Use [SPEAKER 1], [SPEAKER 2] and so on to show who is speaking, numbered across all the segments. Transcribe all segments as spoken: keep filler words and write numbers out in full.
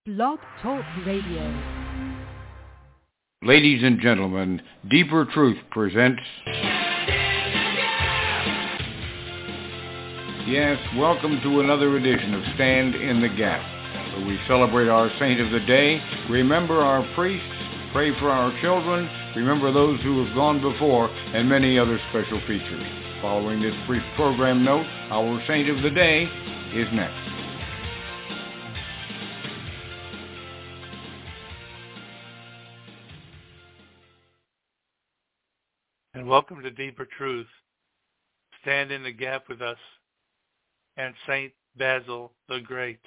[SPEAKER 1] Blog Talk Radio.
[SPEAKER 2] Ladies and gentlemen, Deeper Truth presents... Yes, welcome to another edition of Stand in the Gap, where we celebrate our saint of the day, remember our priests, pray for our children, remember those who have gone before, and many other special features. Following this brief program note, our saint of the day is next.
[SPEAKER 3] And welcome to Deeper Truth. Stand in the gap with us and Saint Basil the Great.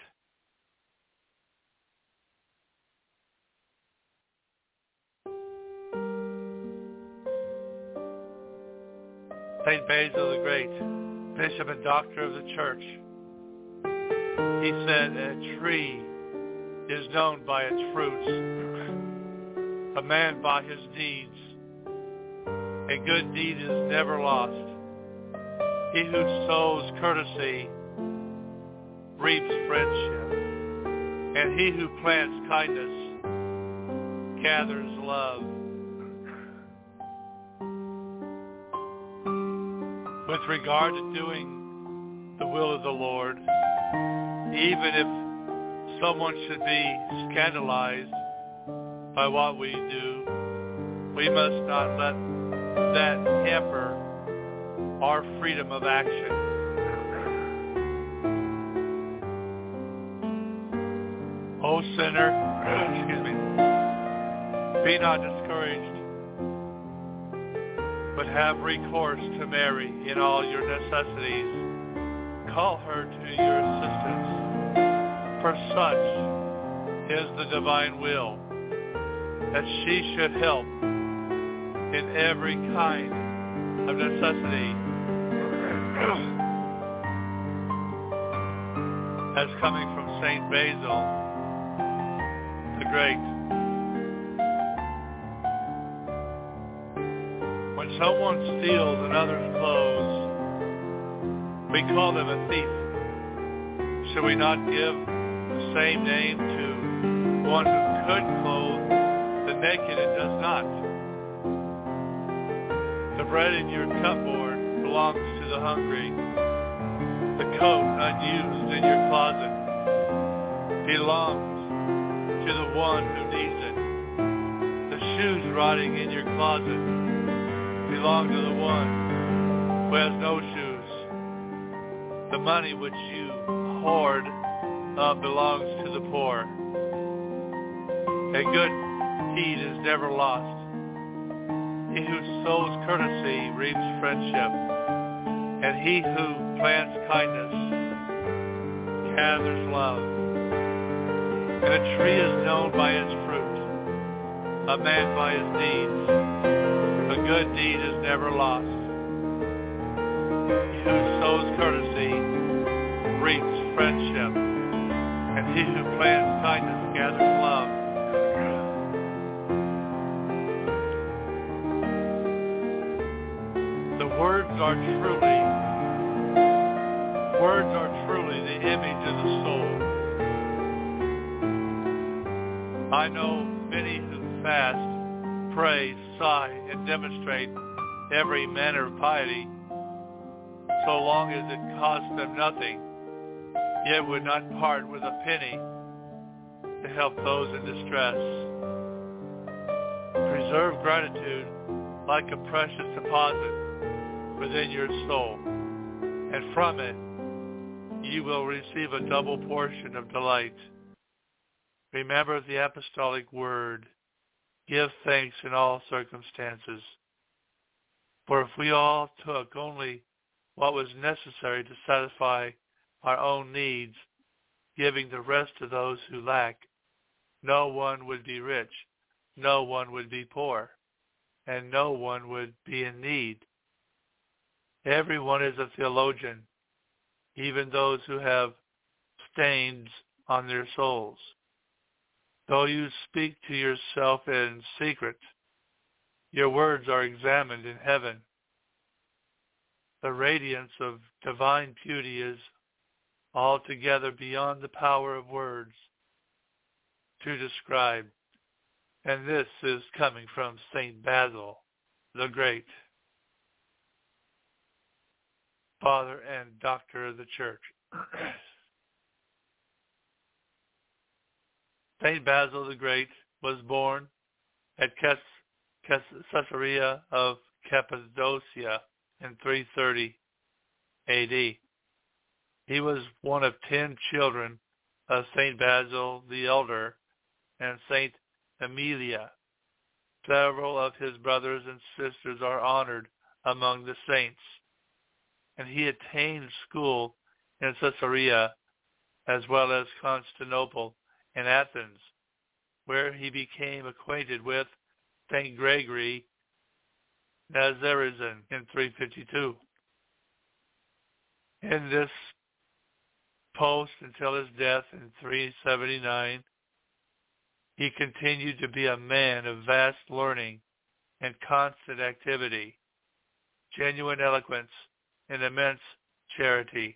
[SPEAKER 3] Saint Basil the Great, Bishop and Doctor of the Church, he said, a tree is known by its fruits, a man by his deeds. A good deed is never lost. He who sows courtesy reaps friendship, and he who plants kindness gathers love. With regard to doing the will of the Lord, even if someone should be scandalized by what we do, we must not let that hamper our freedom of action. O sinner, excuse me, be not discouraged, but have recourse to Mary in all your necessities. Call her to your assistance, for such is the divine will, that she should help in every kind of necessity, as coming from Saint Basil the Great. When someone steals another's clothes, we call them a thief. Should we not give the same name to one who could clothe the naked and does not? The bread in your cupboard belongs to the hungry. The coat unused in your closet belongs to the one who needs it. The shoes rotting in your closet belong to the one who has no shoes. The money which you hoard up belongs to the poor. A good deed is never lost. He who sows courtesy reaps friendship, and he who plants kindness gathers love. And a tree is known by its fruit, a man by his deeds. A good deed is never lost. He who sows courtesy reaps friendship, and he who plants kindness gathers love. Words are truly, words are truly the image of the soul. I know many who fast, pray, sigh, and demonstrate every manner of piety, so long as it costs them nothing, yet would not part with a penny to help those in distress. Preserve gratitude like a precious deposit within your soul, and from it you will receive a double portion of delight. Remember the apostolic word, give thanks in all circumstances. For if we all took only what was necessary to satisfy our own needs, giving the rest to those who lack, no one would be rich, no one would be poor, and no one would be in need. Everyone is a theologian, even those who have stains on their souls. Though you speak to yourself in secret, your words are examined in heaven. The radiance of divine beauty is altogether beyond the power of words. to describe. And this is coming from Saint Basil the Great, Father and Doctor of the Church. Saint Basil the Great was born at Caesarea of Cappadocia in three thirty A D. He was one of ten children of Saint Basil the Elder and Saint Amelia. Several of his brothers and sisters are honored among the saints, and he attained school in Caesarea as well as Constantinople and Athens, where he became acquainted with Saint Gregory Nazianzen in three fifty-two. In this post until his death in three seventy-nine, he continued to be a man of vast learning and constant activity, genuine eloquence, and immense charity.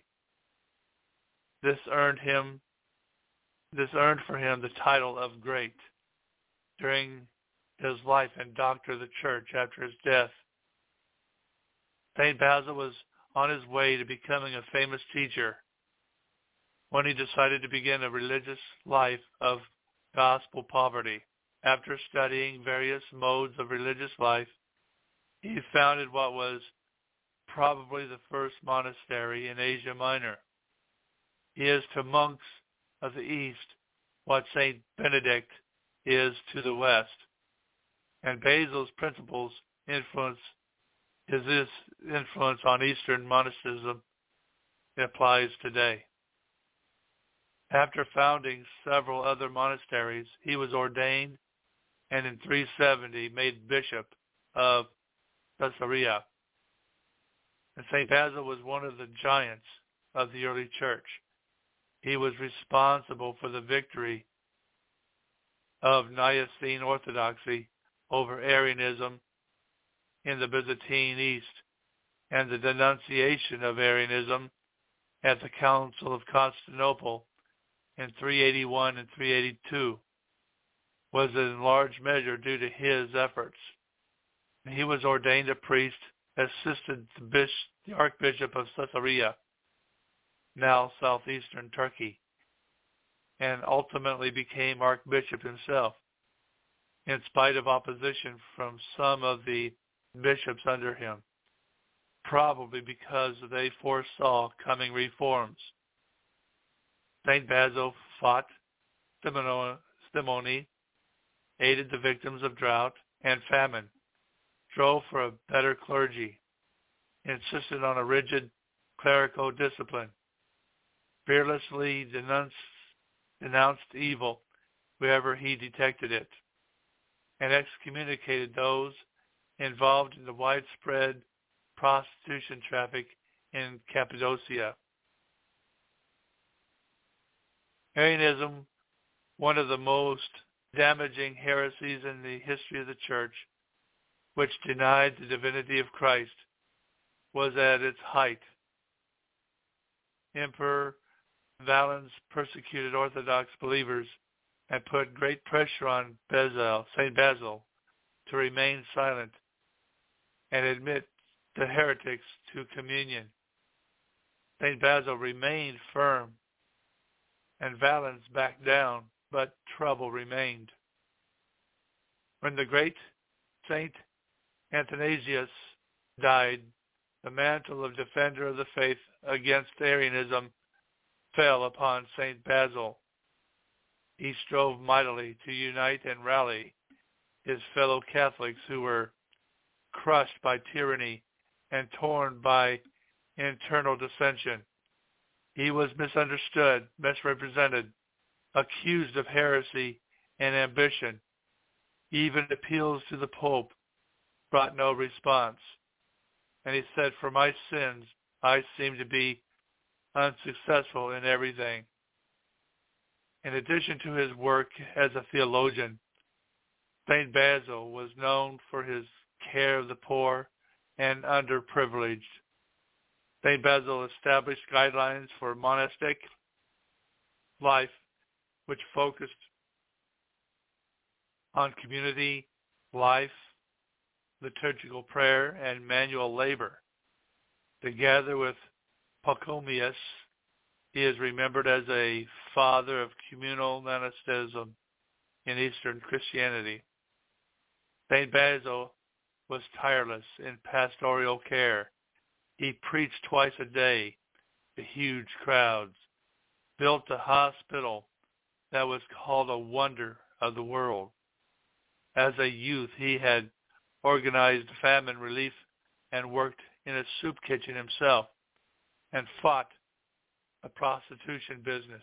[SPEAKER 3] This earned him, this earned for him the title of Great during his life and Doctor of the Church after his death. Saint Basil was on his way to becoming a famous teacher when he decided to begin a religious life of gospel poverty. After studying various modes of religious life, he founded what was probably the first monastery in Asia Minor. He is to monks of the East what Saint Benedict is to the West, and Basil's principles influence is this influence on Eastern monasticism applies today. After founding several other monasteries, he was ordained and in three seventy made bishop of Caesarea. And Saint Basil was one of the giants of the early church. He was responsible for the victory of Nicene Orthodoxy over Arianism in the Byzantine East and the denunciation of Arianism at the Council of Constantinople in three eighty-one and three eighty-two was in large measure due to his efforts. He was ordained a priest, assisted the, bishop, the Archbishop of Caesarea, now southeastern Turkey, and ultimately became Archbishop himself, in spite of opposition from some of the bishops under him, probably because they foresaw coming reforms. Saint Basil fought simony, aided the victims of drought and famine, strove for a better clergy, insisted on a rigid clerical discipline, fearlessly denounced, denounced evil wherever he detected it, and excommunicated those involved in the widespread prostitution traffic in Cappadocia. Arianism, one of the most damaging heresies in the history of the Church, which denied the divinity of Christ, was at its height. Emperor Valens persecuted Orthodox believers and put great pressure on Basil, Saint Basil to remain silent and admit the heretics to communion. Saint Basil remained firm, and Valens backed down, but trouble remained. When the great Saint Athanasius died, the mantle of defender of the faith against Arianism fell upon Saint Basil. He strove mightily to unite and rally his fellow Catholics who were crushed by tyranny and torn by internal dissension. He was misunderstood, misrepresented, accused of heresy and ambition. Even appeals to the Pope brought no response. And he said, "For my sins, I seem to be unsuccessful in everything." In addition to his work as a theologian, Saint Basil was known for his care of the poor and underprivileged. Saint Basil established guidelines for monastic life, which focused on community life, liturgical prayer, and manual labor. Together with Pachomius, he is remembered as a father of communal monasticism in Eastern Christianity. Saint Basil was tireless in pastoral care. He preached twice a day to huge crowds, built a hospital that was called a wonder of the world. As a youth, he had organized famine relief and worked in a soup kitchen himself and fought a prostitution business.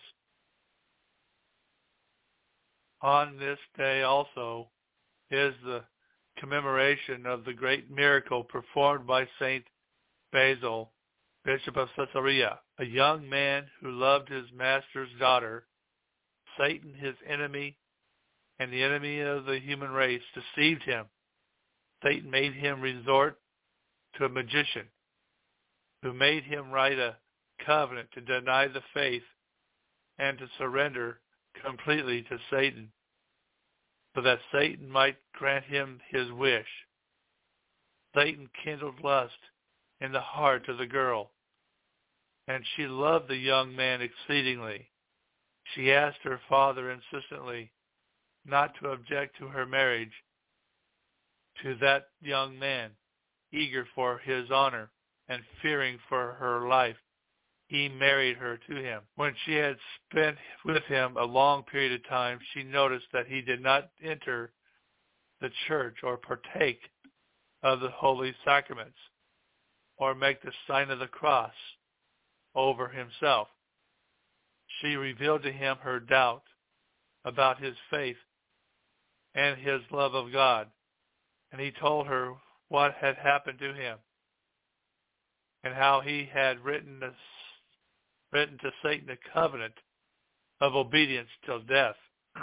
[SPEAKER 3] On this day also is the commemoration of the great miracle performed by Saint Basil, Bishop of Caesarea, a young man who loved his master's daughter. Satan, his enemy and the enemy of the human race, deceived him. Satan made him resort to a magician who made him write a covenant to deny the faith and to surrender completely to Satan, so that Satan might grant him his wish. Satan kindled lust in the heart of the girl, and she loved the young man exceedingly. She asked her father insistently not to object to her marriage to that young man. Eager for his honor and fearing for her life, he married her to him. When she had spent with him a long period of time, she noticed that he did not enter the church or partake of the holy sacraments or make the sign of the cross over himself. She revealed to him her doubt about his faith and his love of God, and he told her what had happened to him and how he had written, a, written to Satan a covenant of obedience till death.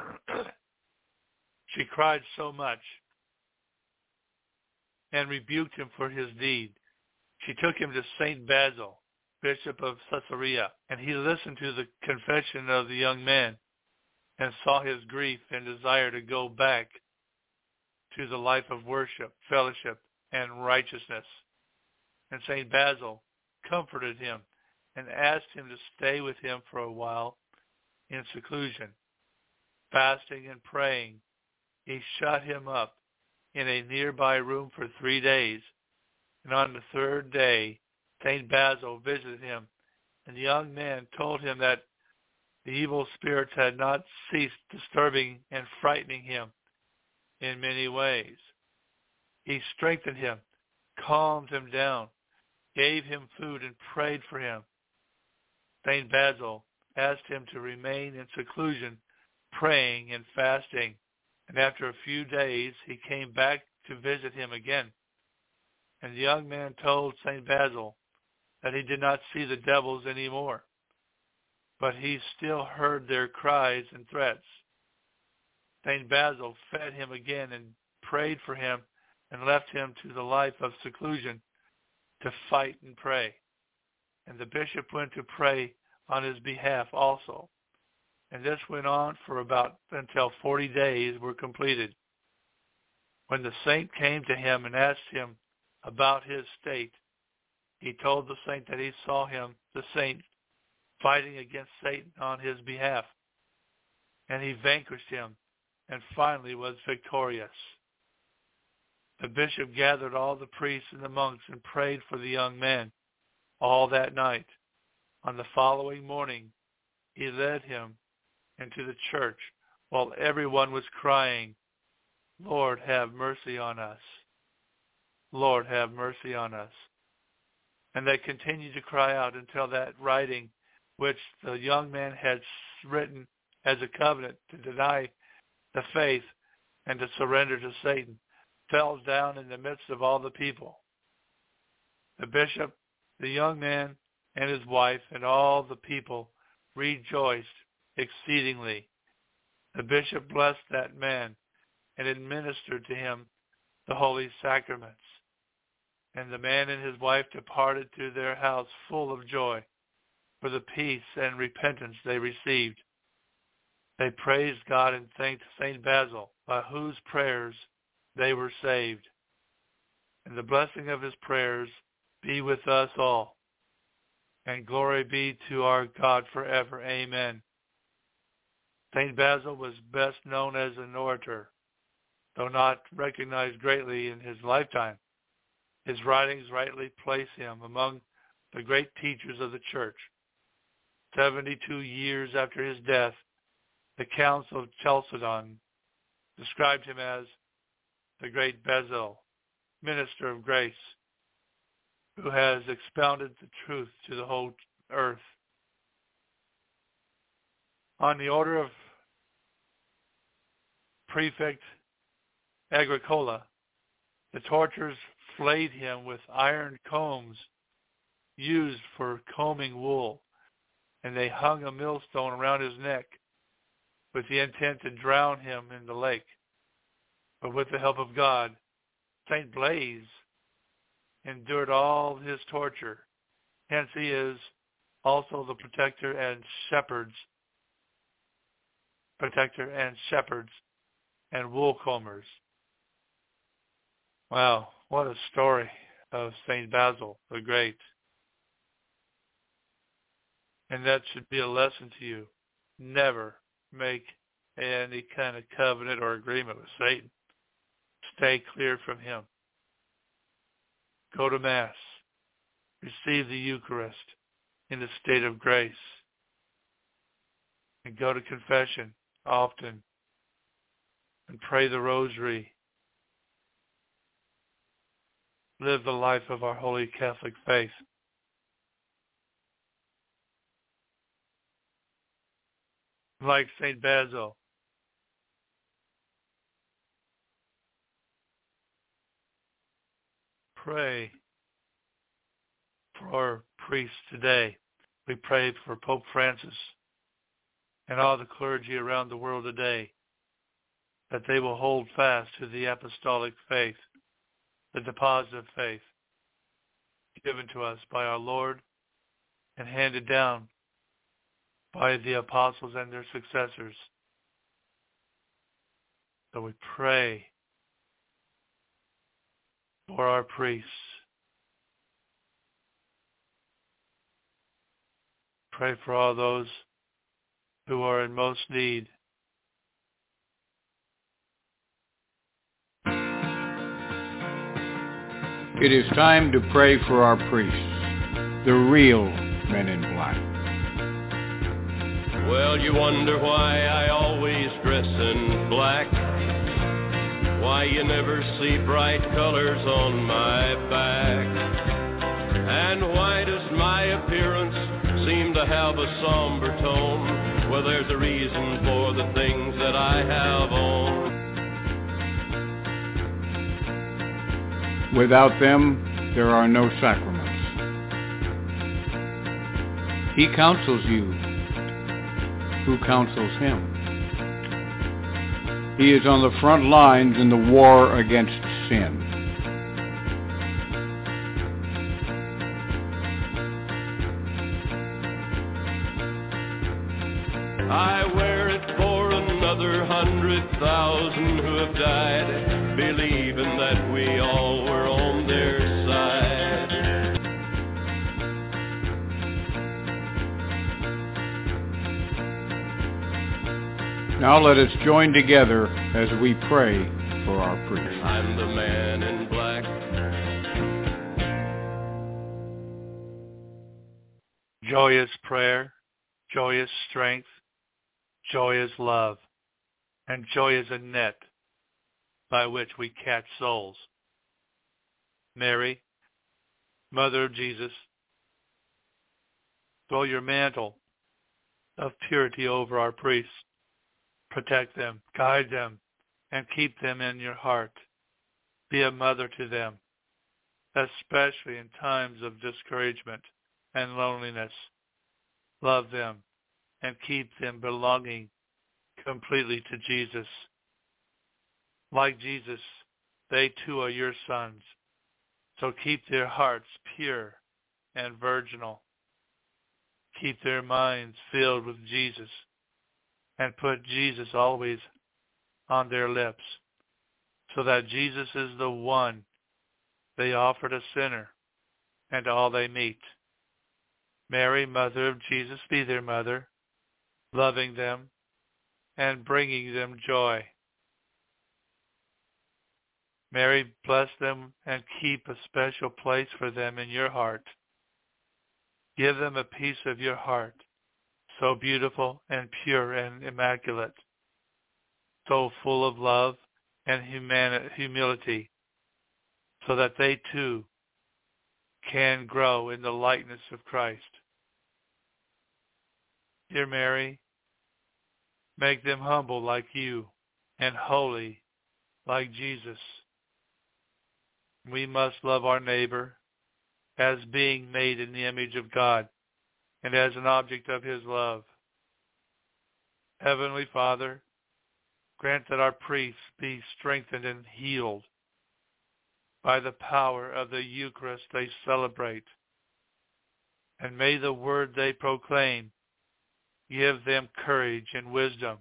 [SPEAKER 3] She cried so much and rebuked him for his deed. She took him to Saint Basil, Bishop of Caesarea, and he listened to the confession of the young man and saw his grief and desire to go back to the life of worship, fellowship, and righteousness. And Saint Basil comforted him and asked him to stay with him for a while in seclusion. Fasting and praying, he shut him up in a nearby room for three days. And on the third day, Saint Basil visited him, and the young man told him that the evil spirits had not ceased disturbing and frightening him in many ways. He strengthened him, calmed him down, gave him food, and prayed for him. Saint Basil asked him to remain in seclusion, praying and fasting, and after a few days he came back to visit him again. And the young man told Saint Basil that he did not see the devils anymore, but he still heard their cries and threats. Saint Basil fed him again and prayed for him and left him to the life of seclusion to fight and pray. And the bishop went to pray on his behalf also. And this went on for about until forty days were completed. When the saint came to him and asked him about his state, he told the saint that he saw him, the saint, fighting against Satan on his behalf. And he vanquished him and finally was victorious. The bishop gathered all the priests and the monks and prayed for the young man all that night. On the following morning, he led him into the church while everyone was crying, "Lord, have mercy on us. Lord, have mercy on us." And they continued to cry out until that writing, which the young man had written as a covenant to deny the faith and to surrender to Satan, fell down in the midst of all the people. The bishop, the young man, and his wife, and all the people rejoiced exceedingly. The bishop blessed that man and administered to him the holy sacraments. And the man and his wife departed to their house full of joy for the peace and repentance they received. They praised God and thanked Saint Basil, by whose prayers they were saved. And the blessing of his prayers be with us all. And glory be to our God forever. Amen. Saint Basil was best known as an orator, though not recognized greatly in his lifetime. His writings rightly place him among the great teachers of the Church. Seventy-two years after his death, the Council of Chalcedon described him as the great Basil, minister of grace, who has expounded the truth to the whole earth. On the order of Prefect Agricola, the torturers flayed him with iron combs used for combing wool, and they hung a millstone around his neck with the intent to drown him in the lake. But with the help of God, Saint Blaise endured all his torture. Hence he is also the protector and shepherds, protector and shepherds and wool combers. Wow, what a story of Saint Basil the Great. And that should be a lesson to you. Never make any kind of covenant or agreement with Satan. Stay clear from him. Go to Mass. Receive the Eucharist in a state of grace. And go to confession often. And pray the Rosary. Live the life of our Holy Catholic faith. Like Saint Basil, pray for our priests today. We pray for Pope Francis and all the clergy around the world today, that they will hold fast to the apostolic faith, the deposit of faith given to us by our Lord and handed down by the apostles and their successors. So we pray for our priests. Pray for all those who are in most need.
[SPEAKER 2] It is time to pray for our priests, the real men in black.
[SPEAKER 1] Well, you wonder why I always dress in black, why you never see bright colors on my back, and why does my appearance seem to have a somber tone? Well, there's a reason for the things that I have on.
[SPEAKER 2] Without them, there are no sacraments. He counsels you. Who counsels him? He is on the front lines in the war against sin.
[SPEAKER 1] I wear it for another hundred thousand who have died, believing that we all were on their side.
[SPEAKER 2] Now let us join together as we pray for our priests.
[SPEAKER 1] I'm the man in black.
[SPEAKER 3] Joyous prayer, joyous strength, joyous love, and joy is a net by which we catch souls. Mary, Mother of Jesus, throw your mantle of purity over our priests. Protect them, guide them, and keep them in your heart. Be a mother to them, especially in times of discouragement and loneliness. Love them and keep them belonging completely to Jesus. Like Jesus, they too are your sons. So keep their hearts pure and virginal. Keep their minds filled with Jesus. and put Jesus always on their lips, so that Jesus is the one they offer to sinner and all they meet. Mary, Mother of Jesus, be their mother, loving them and bringing them joy. Mary, bless them and keep a special place for them in your heart. Give them a piece of your heart, so beautiful and pure and immaculate, so full of love and humani- humility, so that they too can grow in the likeness of Christ. Dear Mary, make them humble like you and holy like Jesus. We must love our neighbor as being made in the image of God and as an object of his love. Heavenly Father, grant that our priests be strengthened and healed by the power of the Eucharist they celebrate, and may the word they proclaim give them courage and wisdom.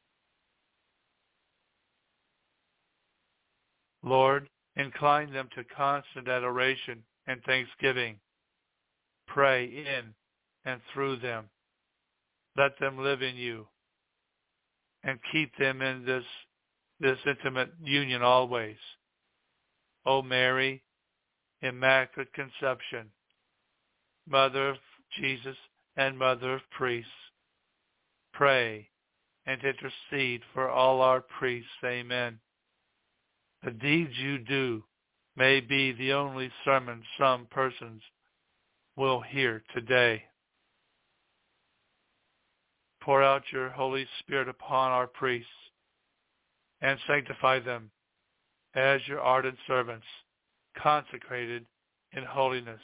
[SPEAKER 3] Lord, incline them to constant adoration and thanksgiving. Pray in and through them. Let them live in you and keep them in this, this intimate union always. O Mary, Immaculate Conception, Mother of Jesus and Mother of priests, pray and intercede for all our priests. Amen. The deeds you do may be the only sermon some persons will hear today. Pour out your Holy Spirit upon our priests and sanctify them as your ardent servants, consecrated in holiness.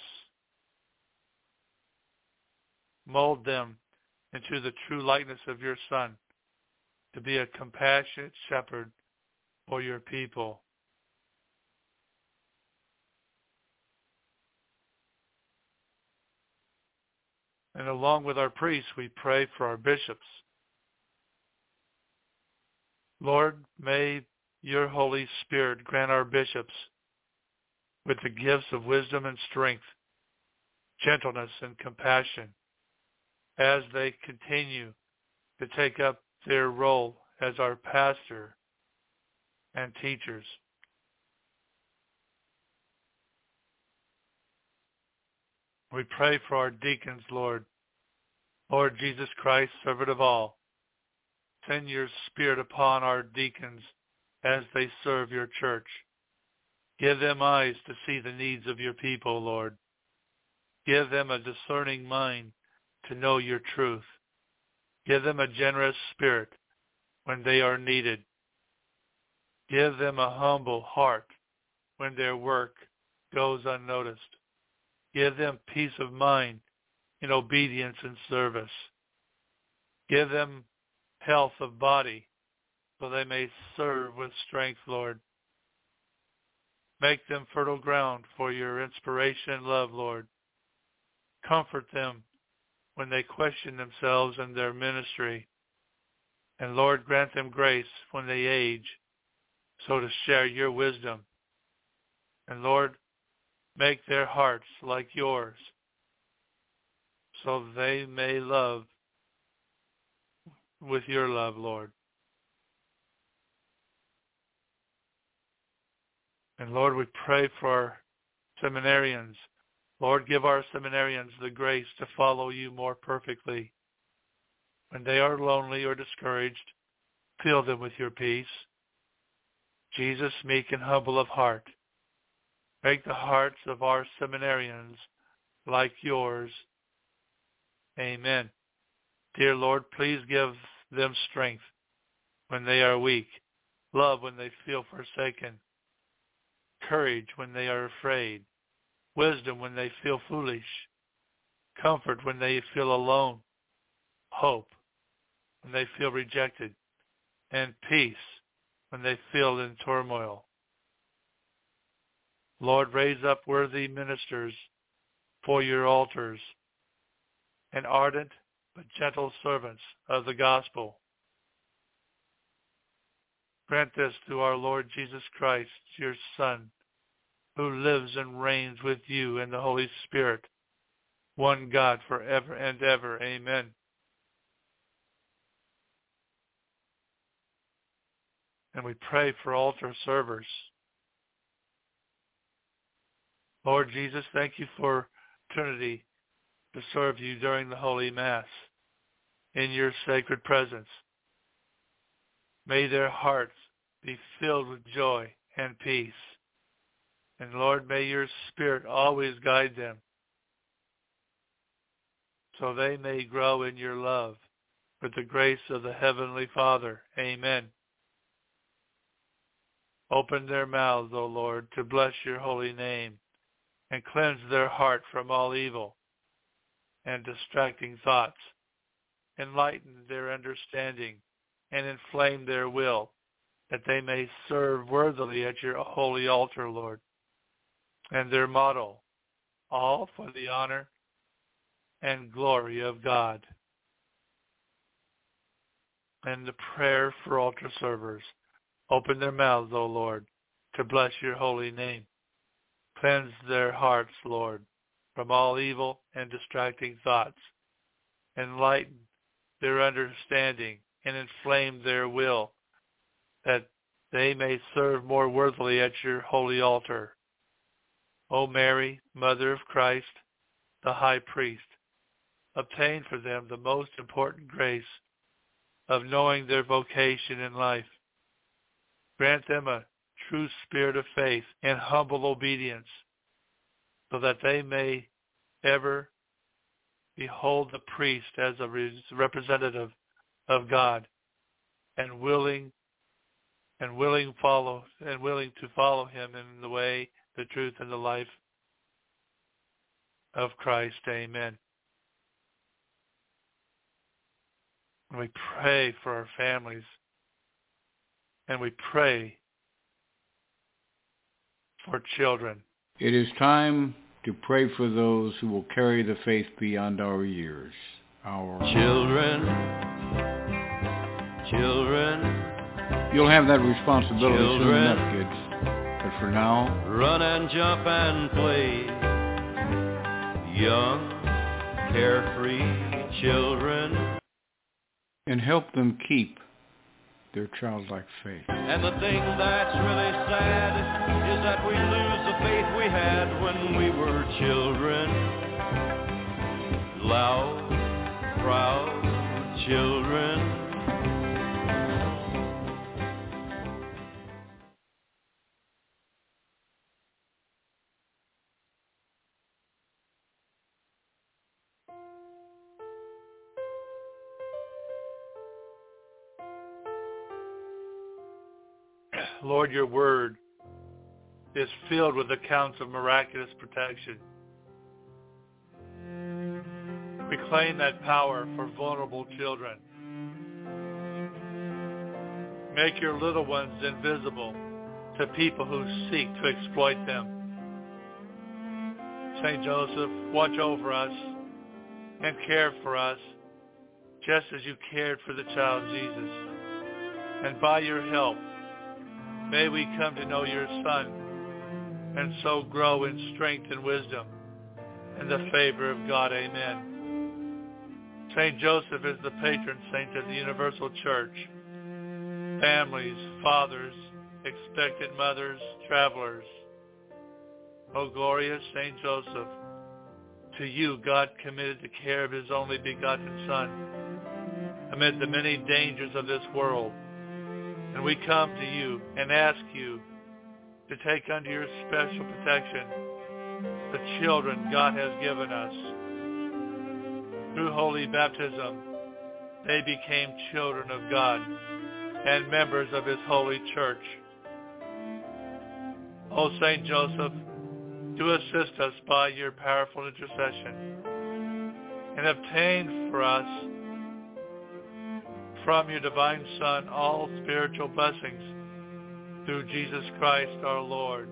[SPEAKER 3] Mold them into the true likeness of your Son, to be a compassionate shepherd for your people. And along with our priests, we pray for our bishops. Lord, may your Holy Spirit grant our bishops with the gifts of wisdom and strength, gentleness and compassion, as they continue to take up their role as our pastor and teachers. We pray for our deacons, Lord. Lord Jesus Christ, servant of all, send your Spirit upon our deacons as they serve your church. Give them eyes to see the needs of your people, Lord. Give them a discerning mind to know your truth. Give them a generous spirit when they are needed. Give them a humble heart when their work goes unnoticed. Give them peace of mind in obedience and service. Give them health of body so they may serve with strength, Lord. Make them fertile ground for your inspiration and love, Lord. Comfort them when they question themselves and their ministry. And Lord, grant them grace when they age, so to share your wisdom. And Lord, make their hearts like yours, so they may love with your love, Lord. And Lord, we pray for our seminarians. Lord, give our seminarians the grace to follow you more perfectly. When they are lonely or discouraged, fill them with your peace. Jesus, meek and humble of heart, make the hearts of our seminarians like yours. Amen. Dear Lord, please give them strength when they are weak, love when they feel forsaken, courage when they are afraid, wisdom when they feel foolish, comfort when they feel alone, hope when they feel rejected, and peace when they feel in turmoil. Lord, raise up worthy ministers for your altars and ardent but gentle servants of the gospel Grant this through our Lord Jesus Christ, your Son, who lives and reigns with you in the Holy Spirit, one God forever and ever. Amen. And we pray for altar servers. Lord Jesus, thank you for opportunity to serve you during the Holy Mass in your sacred presence. May their hearts be filled with joy and peace. And Lord, may your Spirit always guide them so they may grow in your love with the grace of the Heavenly Father. Amen. Open their mouths, O Lord, to bless your holy name, and cleanse their heart from all evil and distracting thoughts. Enlighten their understanding and inflame their will, that they may serve worthily at your holy altar, Lord, and their model, all for the honor and glory of God. And the prayer for altar servers. Open their mouths, O Lord, to bless your holy name. Cleanse their hearts, Lord, from all evil and distracting thoughts. Enlighten their understanding and inflame their will, that they may serve more worthily at your holy altar. O Mary, Mother of Christ, the High Priest, obtain for them the most important grace of knowing their vocation in life. Grant them a true spirit of faith and humble obedience, so that they may ever behold the priest as a representative of God, and willing and willing follow and willing to follow him in the way, the truth, and the life of Christ. Amen. We pray for our families, and we pray for children.
[SPEAKER 2] It is time to pray for those who will carry the faith beyond our years. Our
[SPEAKER 1] children, children.
[SPEAKER 2] You'll have that responsibility
[SPEAKER 1] children,
[SPEAKER 2] soon enough, kids. But for now,
[SPEAKER 1] run and jump and play. Young, carefree children.
[SPEAKER 2] And help them keep their childlike faith.
[SPEAKER 1] And the thing that's really sad is that we lose the faith we had when we were children. Loud, proud children.
[SPEAKER 3] Lord, your word is filled with accounts of miraculous protection. We claim that power for vulnerable children. Make your little ones invisible to people who seek to exploit them. Saint Joseph, watch over us and care for us just as you cared for the child Jesus. And by your help, may we come to know your Son and so grow in strength and wisdom and the favor of God. Amen. Saint Joseph is the patron saint of the Universal Church. Families, fathers, expectant mothers, travelers. O glorious Saint Joseph, to you God committed the care of his only begotten Son amid the many dangers of this world. And we come to you and ask you to take under your special protection the children God has given us. Through holy baptism, they became children of God and members of his holy church. O Saint Joseph, do assist us by your powerful intercession and obtain for us from your divine Son all spiritual blessings through Jesus Christ our Lord.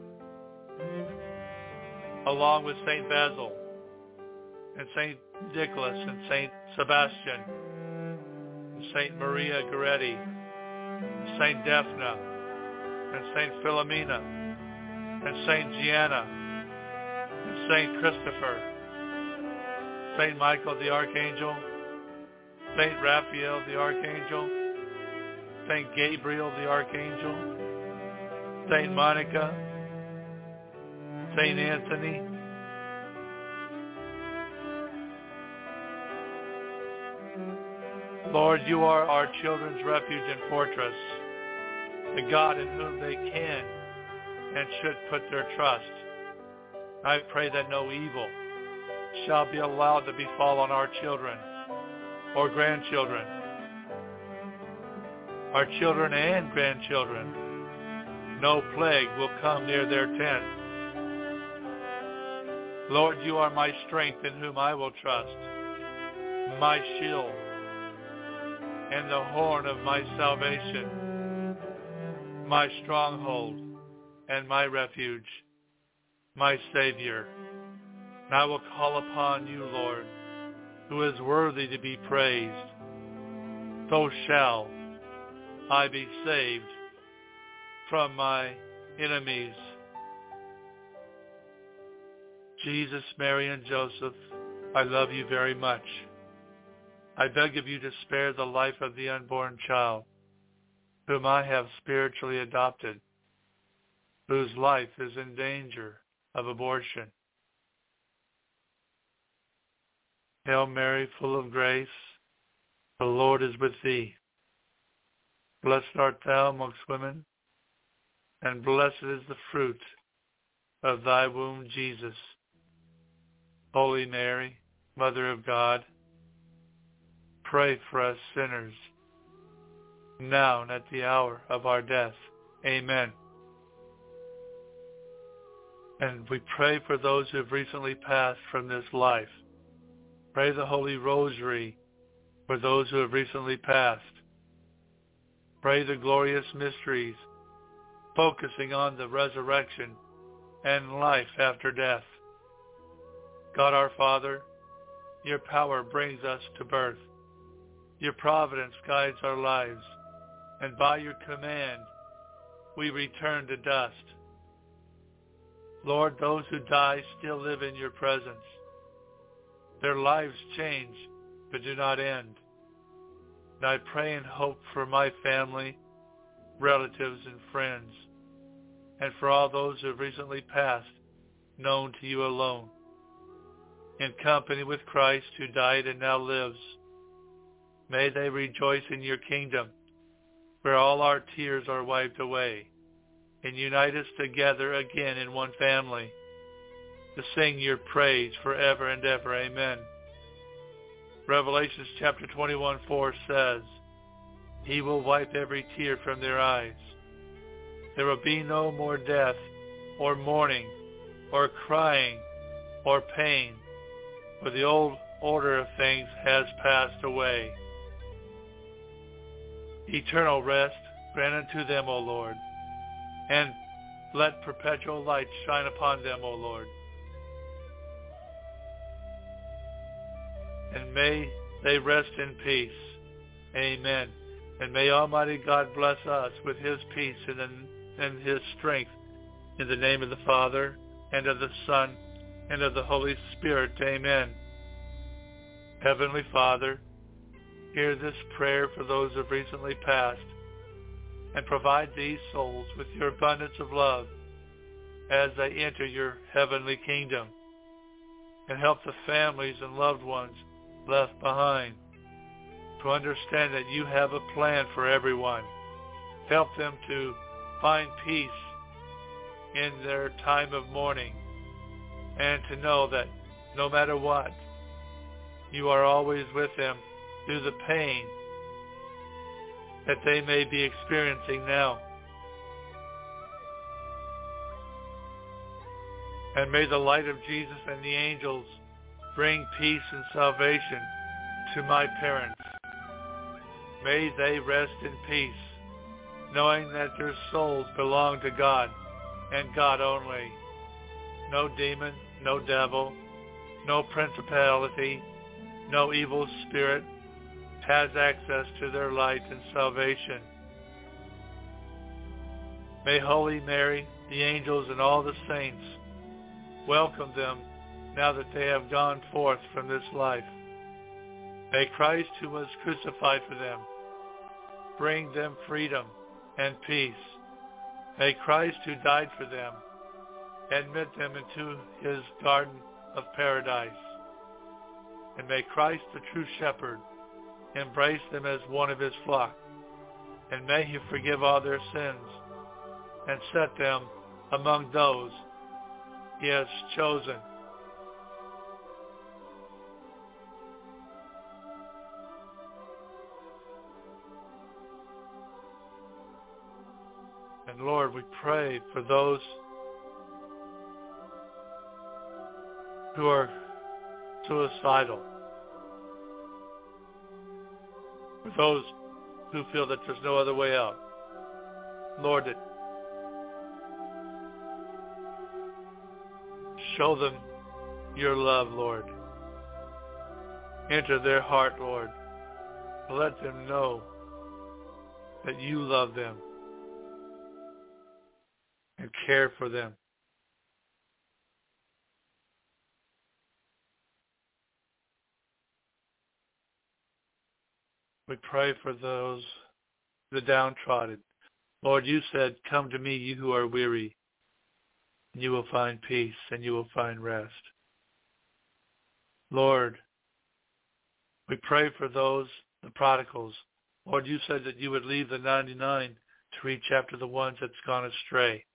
[SPEAKER 3] Along with Saint Basil and Saint Nicholas and Saint Sebastian and Saint Maria Goretti Saint Daphne, and Saint Philomena, and Saint Gianna, and Saint Christopher, Saint Michael the Archangel, Saint Raphael the Archangel, Saint Gabriel the Archangel, Saint Monica, Saint Anthony, Lord, you are our children's refuge and fortress, the God in whom they can and should put their trust. I pray that no evil shall be allowed to befall on our children or grandchildren, our children and grandchildren. No plague will come near their tent. Lord, you are my strength in whom I will trust, my shield and the horn of my salvation, my stronghold and my refuge, my Savior. And I will call upon you, Lord, who is worthy to be praised. So shall I be saved from my enemies. Jesus, Mary, and Joseph, I love you very much. I beg of you to spare the life of the unborn child, whom I have spiritually adopted, whose life is in danger of abortion. Hail Mary, full of grace, the Lord is with thee. Blessed art thou amongst women, and blessed is the fruit of thy womb, Jesus. Holy Mary, Mother of God, pray for us sinners, now and at the hour of our death. Amen. And we pray for those who have recently passed from this life. Pray the Holy Rosary for those who have recently passed. Pray the glorious mysteries, focusing on the resurrection and life after death. God our Father, your power brings us to birth. Your providence guides our lives, and by your command, we return to dust. Lord, those who die still live in your presence. Their lives change, but do not end. And I pray and hope for my family, relatives, and friends, and for all those who have recently passed, known to you alone, in company with Christ who died and now lives. May they rejoice in your kingdom, where all our tears are wiped away, and unite us together again in one family, to sing your praise forever and ever. Amen. Revelations chapter twenty-one, four says, he will wipe every tear from their eyes. There will be no more death, or mourning, or crying, or pain, for the old order of things has passed away. Eternal rest grant unto them, O Lord, and let perpetual light shine upon them, O Lord. And may they rest in peace. Amen. And may Almighty God bless us with his peace and, and his strength, in the name of the Father, and of the Son, and of the Holy Spirit. Amen. Heavenly Father, hear this prayer for those who have recently passed, and provide these souls with your abundance of love as they enter your heavenly kingdom, and help the families and loved ones left behind to understand that you have a plan for everyone. Help them to find peace in their time of mourning, and to know that no matter what, you are always with them through the pain that they may be experiencing now. And may the light of Jesus and the angels bring peace and salvation to my parents. May they rest in peace, knowing that their souls belong to God and God only. No demon, no devil, no principality, no evil spirit has access to their light and salvation. May Holy Mary, the angels, and all the saints welcome them now that they have gone forth from this life. May Christ, who was crucified for them, bring them freedom and peace. May Christ, who died for them, admit them into his garden of paradise. And may Christ, the true shepherd, embrace them as one of his flock. And may he forgive all their sins and set them among those he has chosen. And Lord, we pray for those who are suicidal, for those who feel that there's no other way out. Lord, that show them your love, Lord. Enter their heart, Lord. Let them know that you love them and care for them. We pray for those, the downtrodden. Lord, you said, come to me, you who are weary, and you will find peace and you will find rest. Lord, we pray for those, the prodigals. Lord, you said that you would leave the ninety-nine to reach after the ones that's gone astray.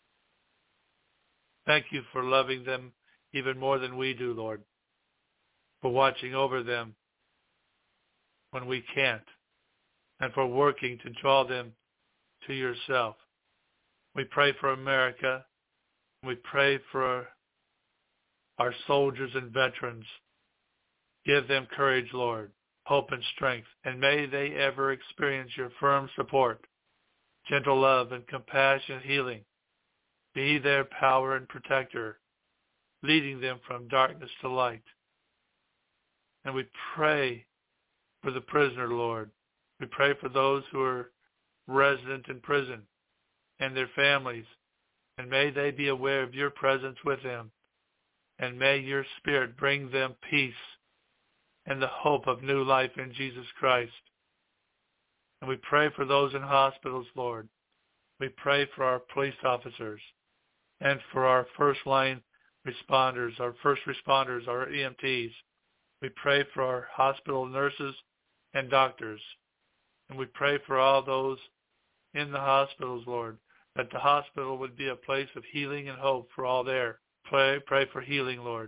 [SPEAKER 3] Thank you for loving them even more than we do, Lord, for watching over them when we can't, and for working to draw them to yourself. We pray for America. We pray for our soldiers and veterans. Give them courage, Lord, hope and strength, and may they ever experience your firm support, gentle love and compassion, healing. Be their power and protector, leading them from darkness to light. And we pray for the prisoner, Lord. We pray for those who are resident in prison and their families, and may they be aware of your presence with them, and may your Spirit bring them peace and the hope of new life in Jesus Christ. And we pray for those in hospitals, Lord. We pray for our police officers and for our first-line responders, our first responders, our E M Ts. We pray for our hospital nurses and doctors. And we pray for all those in the hospitals, Lord, that the hospital would be a place of healing and hope for all there. Pray, pray for healing, Lord.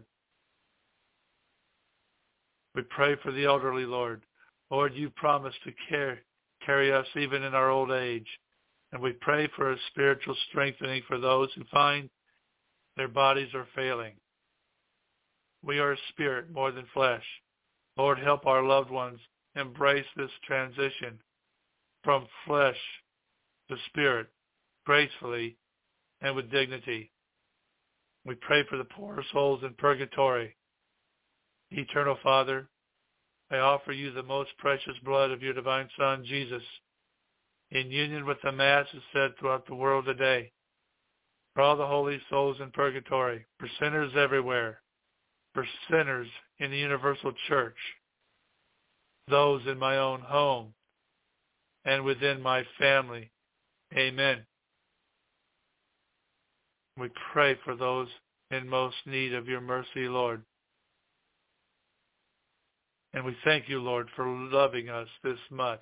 [SPEAKER 3] We pray for the elderly, Lord. Lord, you promised to care, carry us even in our old age. And we pray for a spiritual strengthening for those who find their bodies are failing. We are a spirit more than flesh. Lord, help our loved ones embrace this transition from flesh to spirit gracefully and with dignity. We pray for the poor souls in purgatory. Eternal Father, I offer you the most precious blood of your divine Son, Jesus, in union with the Masses said throughout the world today, for all the holy souls in purgatory, for sinners everywhere, for sinners in the universal church, those in my own home, and within my family. Amen. We pray for those in most need of your mercy, Lord. And we thank you, Lord, for loving us this much.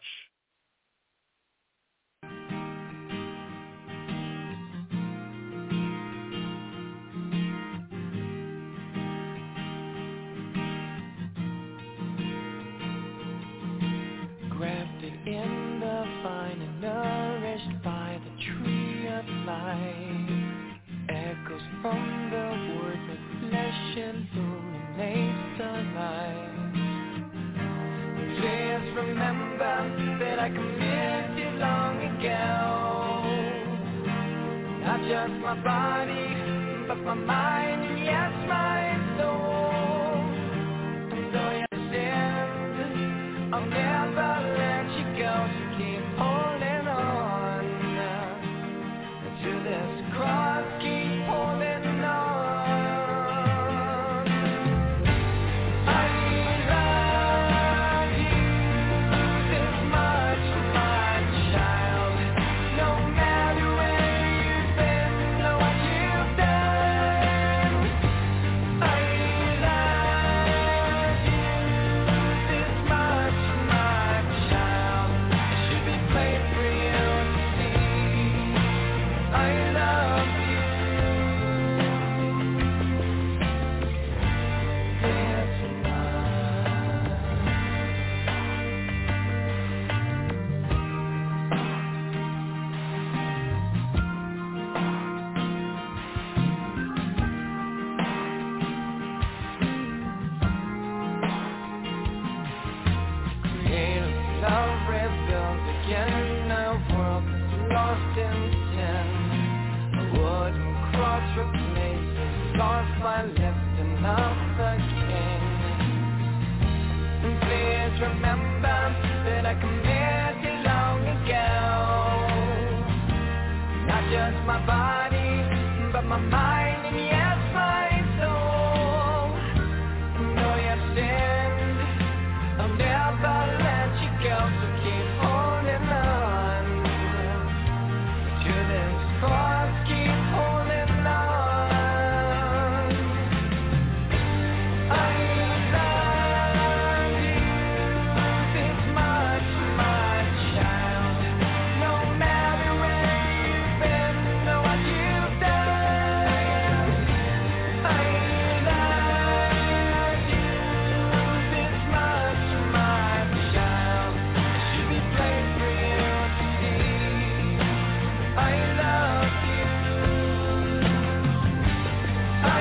[SPEAKER 4] Grafted in the vine and nourished by the tree of life, echoes from the word that flesh illuminates the light. Please remember that I committed you long ago. Not just my body, but my mind, and yes, my soul. And though you sinned, I'll never let you go. So keep holding on much replaces lost by lifting up the king. And please remember that I committed long ago. Not just my body, but my mind, and yes, my soul. Though you've sinned, I'll never let you go. So keep holding on to this cross, keep holding on. I love you this much, my child. No matter where you've been or what you've done. I love you this much, my child. It should be plain for you to see. I love you. I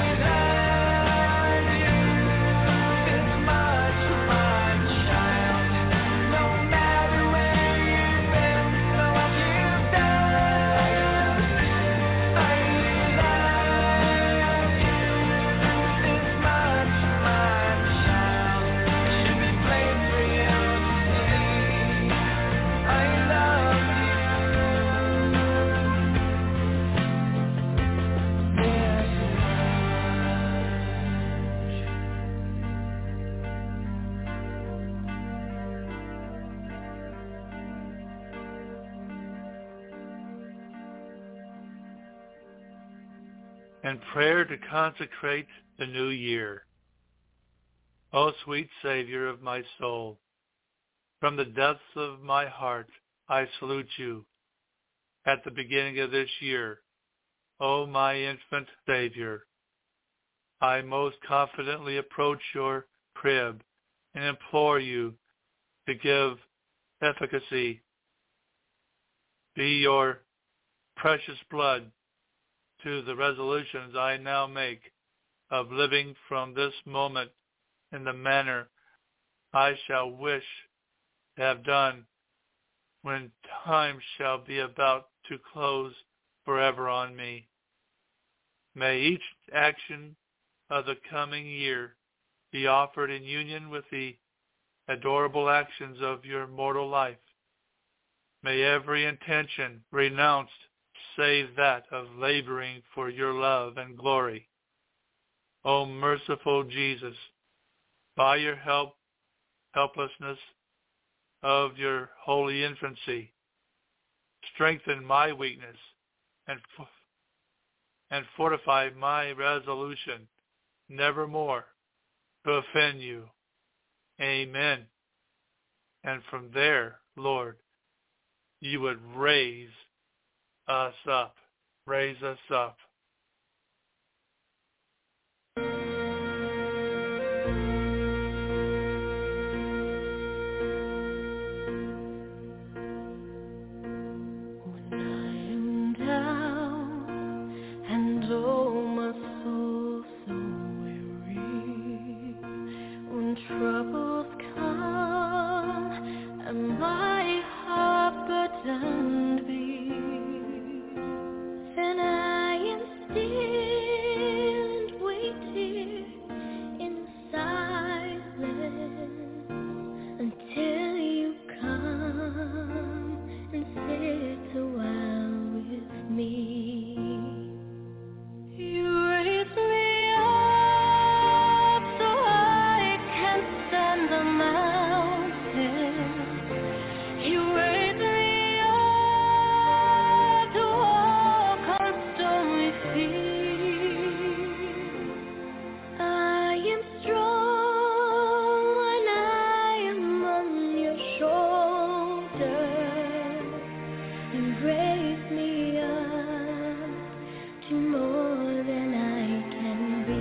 [SPEAKER 4] love you this much, my child. No matter where you've been or what you've done. I love you this much, my child. It should be plain for you to see. I love you.
[SPEAKER 3] And prayer to consecrate the new year. O sweet Savior of my soul, from the depths of my heart I salute you at the beginning of this year. O my infant Savior, I most confidently approach your crib and implore you to give efficacy, be your precious blood to the resolutions I now make of living from this moment in the manner I shall wish to have done when time shall be about to close forever on me. May each action of the coming year be offered in union with the adorable actions of your mortal life. May every intention renounced save that of laboring for your love and glory. O merciful Jesus, by your help, helplessness of your holy infancy, strengthen my weakness and and fortify my resolution nevermore to offend you. Amen. And from there, Lord, you would raise us up. Raise us up.
[SPEAKER 5] Troubles come and my heart burdened be, then I am still and wait here in silence until you come and sit a while with me. You raise me up so I can stand the mountains. You raise me up to walk on stormy seas. I am strong when I am on your shoulders. You raise me up to more than I can be.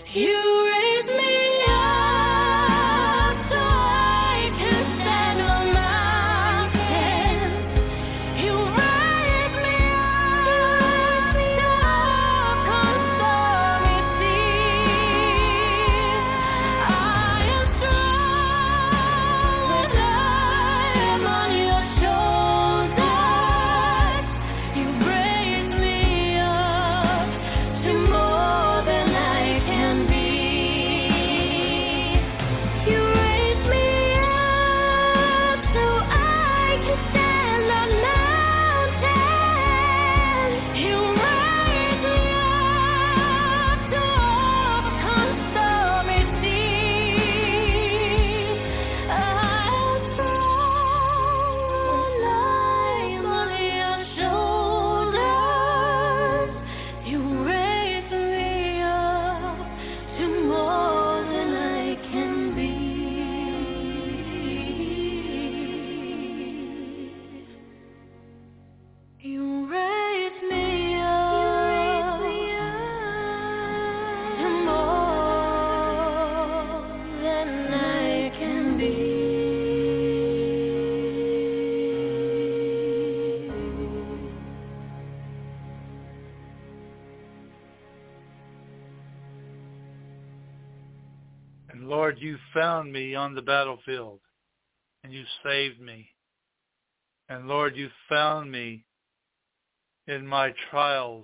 [SPEAKER 3] Lord, you found me on the battlefield, and you saved me. And Lord, you found me in my trials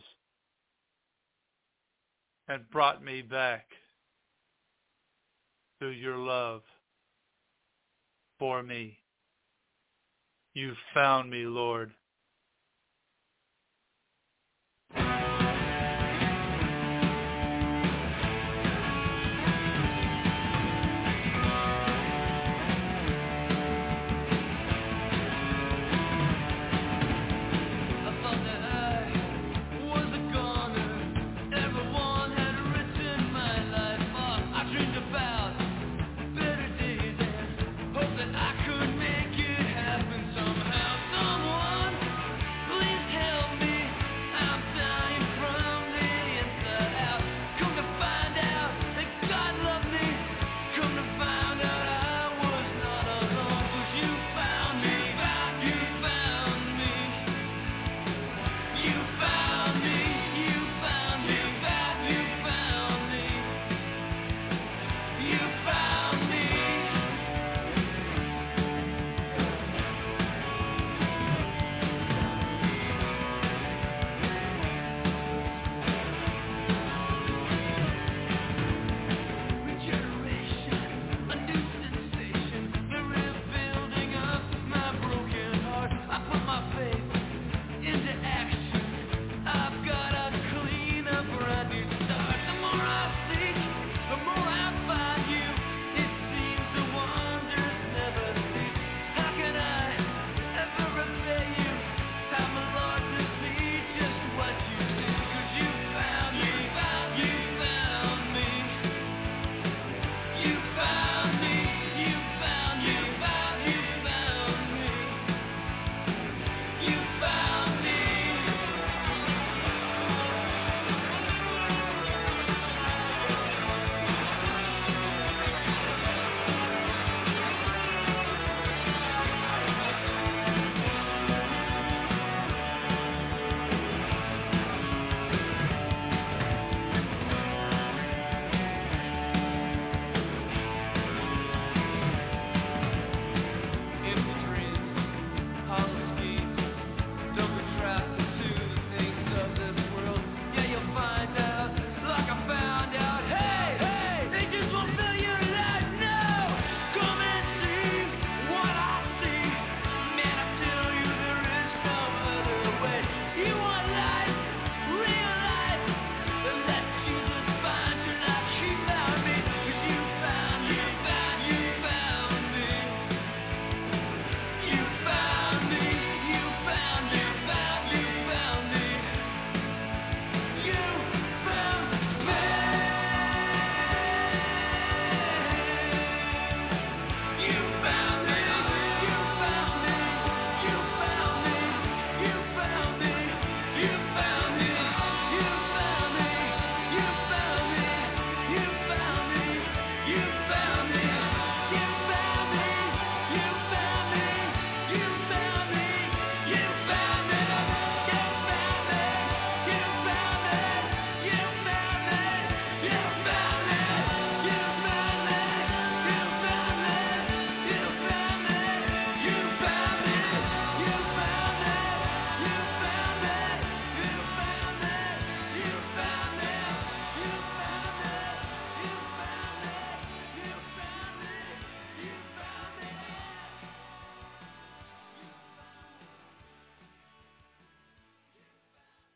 [SPEAKER 3] and brought me back through your love for me. You found me, Lord.
[SPEAKER 4] Someone, please help me. I'm dying.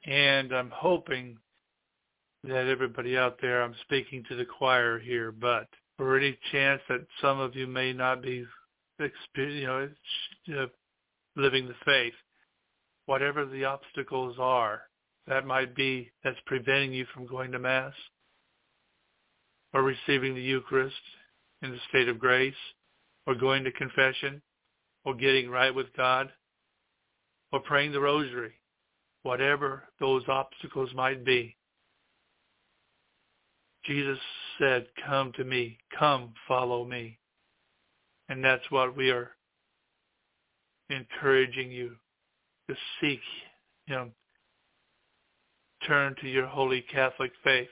[SPEAKER 3] And I'm hoping that everybody out there, I'm speaking to the choir here, but for any chance that some of you may not be, you know, living the faith, whatever the obstacles are, that might be that's preventing you from going to Mass or receiving the Eucharist in the state of grace or going to confession or getting right with God or praying the rosary, whatever those obstacles might be. Jesus said, come to me, come follow me. And that's what we are encouraging you to seek him. Turn to your holy Catholic faith.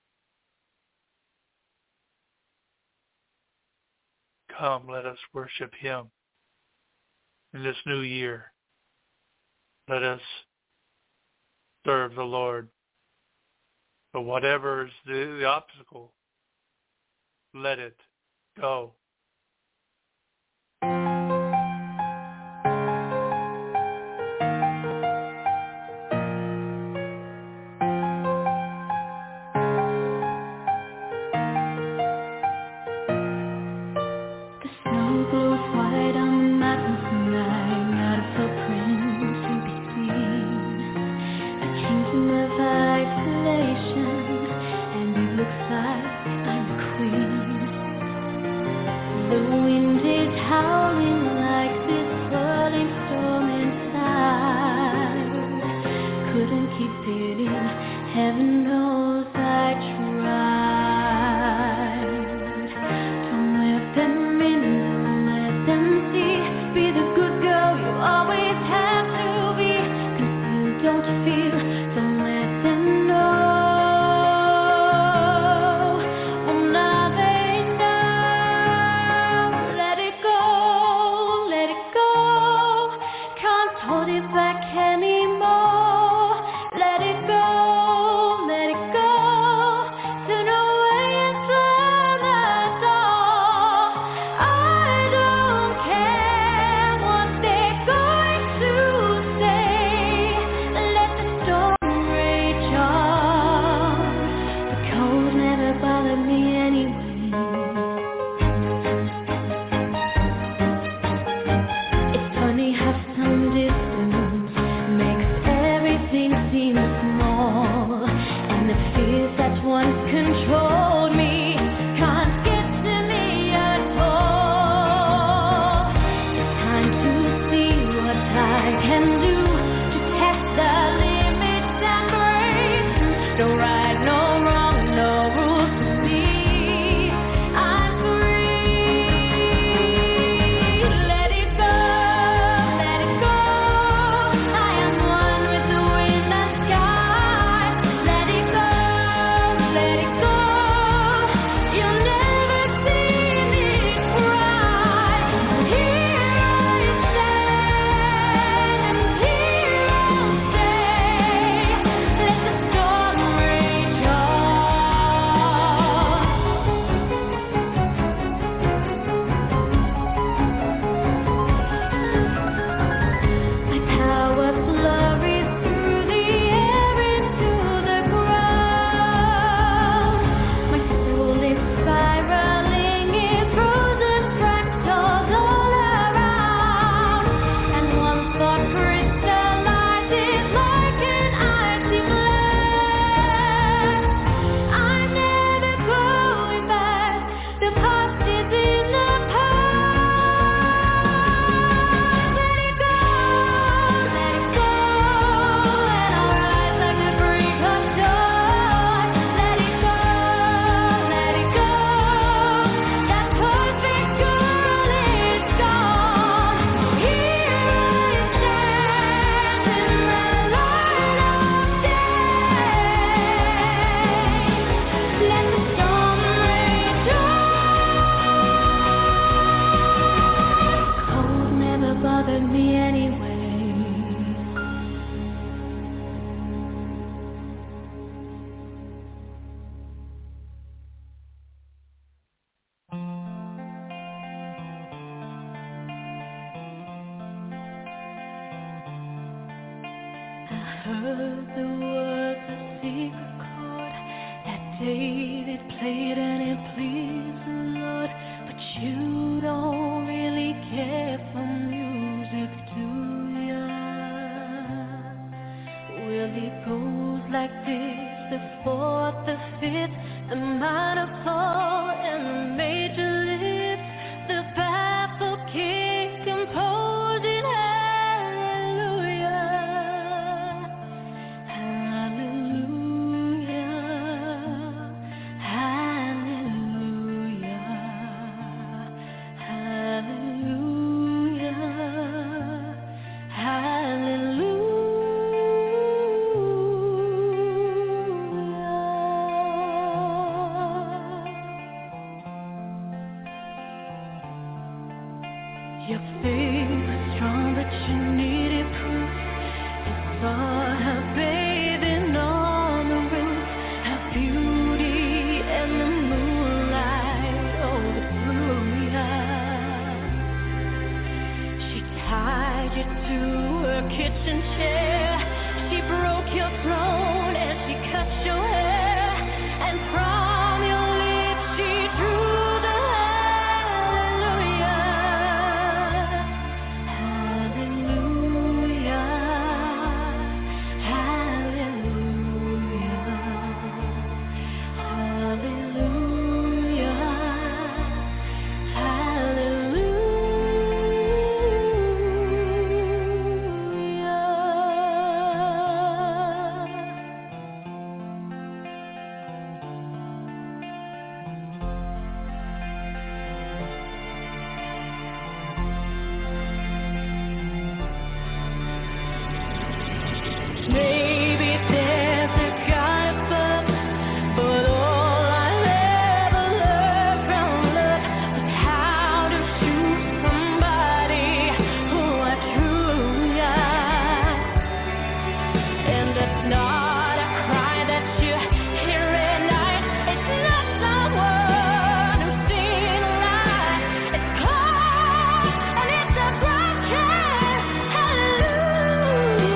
[SPEAKER 3] Come, let us worship him in this new year. Let us serve the Lord. But whatever is the, the obstacle, let it go.
[SPEAKER 5] Anymore, let it go, let it go. heard the words of secret chord that David played and it pleased the Lord. But you don't really care for music, do ya? Well, it goes like this: the fourth, the fifth, the minor fall, and the major lift. The baffled king composing hallelujah, hallelujah, hallelujah, hallelujah, hallelujah. Your faith was strong, but you needed proof. You saw her bathing on the roof, her beauty and the moonlight overthrew ya. She tied you to her kitchen chair, she broke your throne and she cut your hair, and from your lips she drew the hallelujah. Hallelujah, hallelujah, Maybe there's a God above, but all I ever learned from love was how to choose somebody who I truly am. And it's not a cry that you hear at night. It's not someone who's seen a lie. It's close and it's a broken hallelujah.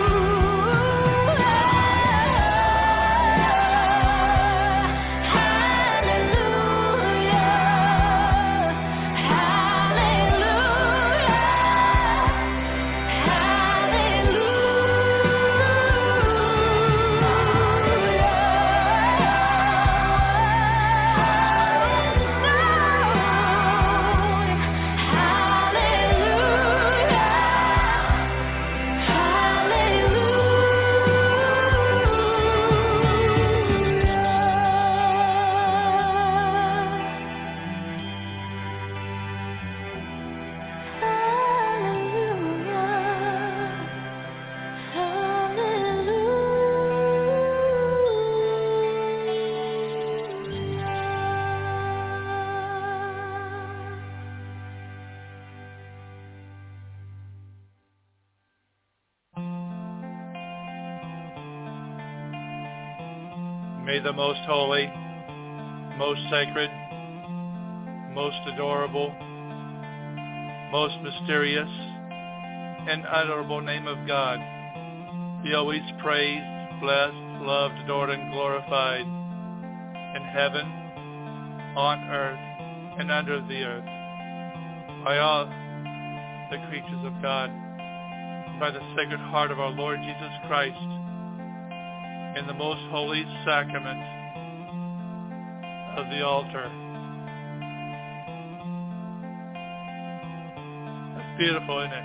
[SPEAKER 3] May the most holy, most sacred, most adorable, most mysterious, and unutterable name of God be always praised, blessed, loved, adored, and glorified in heaven, on earth, and under the earth, by all the creatures of God, by the Sacred Heart of our Lord Jesus Christ, in the most holy sacrament of the altar. That's beautiful, isn't it?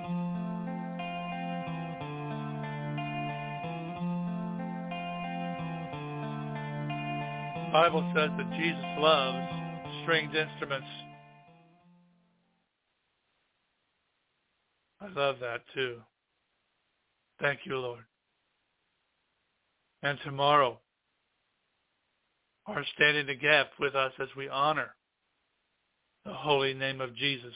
[SPEAKER 3] The Bible says that Jesus loves stringed instruments. I love that too. Thank you, Lord. And tomorrow, are standing in the gap with us as we honor the holy name of Jesus.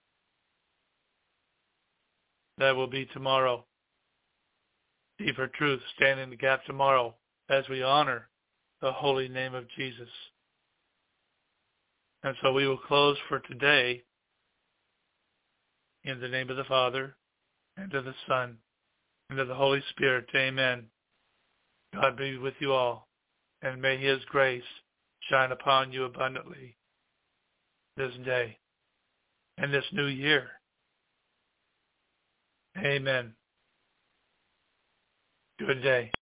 [SPEAKER 3] That will be tomorrow. Deeper Truth, stand in the gap tomorrow as we honor the holy name of Jesus. And so we will close for today in the name of the Father, and of the Son, and of the Holy Spirit. Amen. God be with you all, and may his grace shine upon you abundantly this day and this new year. Amen. Good day.